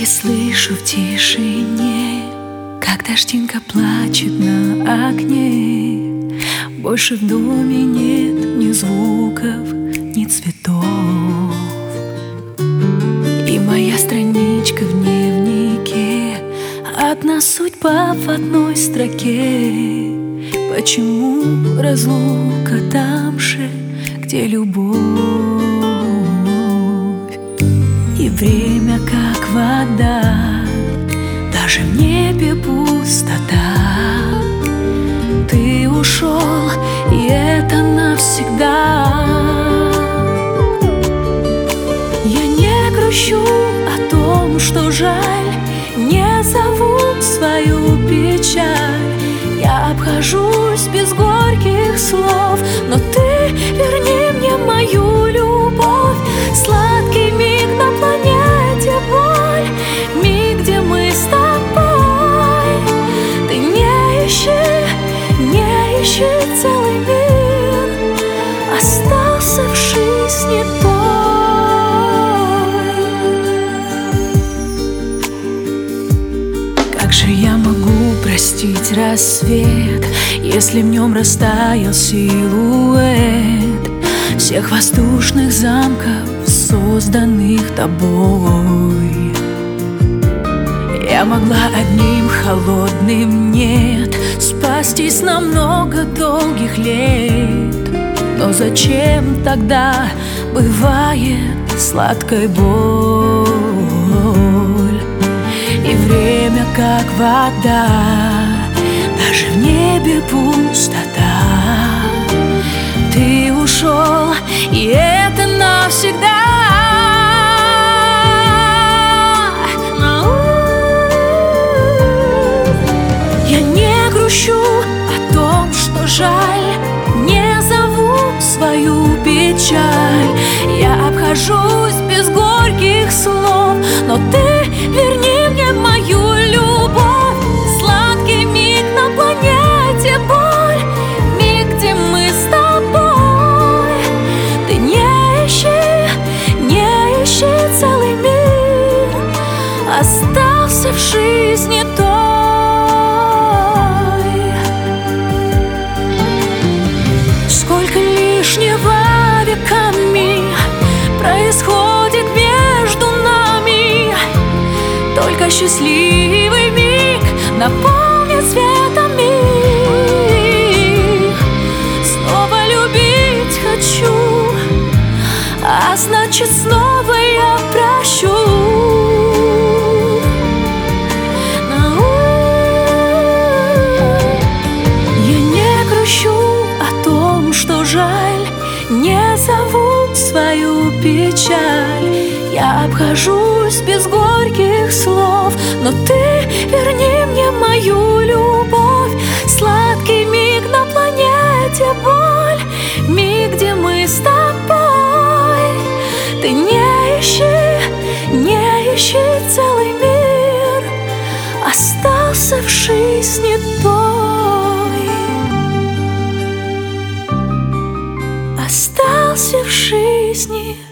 слышу в тишине, как дождинка плачет на окне. Больше в доме нет ни звуков, ни цветов. И моя страничка в дневнике, одна судьба в одной строке. Почему разлука там же, где любовь? И время как вода, даже в небе пустота. Ты ушел, и это навсегда. Я не грущу о том, что жаль, не зову свою печаль. Я обхожусь без горьких слов, но ты верни мне мою любовь. Сладкий миг на планете боль, миг, где мы с тобой. Ты не ищи целый мир, остался в жизни той. Как же я могу простить рассвет, если в нем растаял силуэт всех воздушных замков, созданных тобой? Я могла одним холодным «нет» спастись на много долгих лет. Но зачем тогда бывает сладкая боль? И время как вода, даже в небе пустота. Ты ушел, и это навсегда. Я не грущу о том, что жаль, не зову свою печаль. Я обхожусь без горьких слов, но ты верни мне мою любовь. Сладкий миг на планете боль, миг, где мы с тобой. Ты не ищи целый мир, остался в жизни той. Сколько лишнего веками происходит между нами, только счастливый миг наполнит светом миг. Снова любить хочу, а значит снова я прощу. Я не грущу о том, что жаль, не зову свою печаль. Я обхожусь без горьких слов, но ты верни мне мою любовь. Сладкий миг на планете боль, миг, где мы с тобой. Ты не ищи целый мир, остался в жизни той. Остался в жизни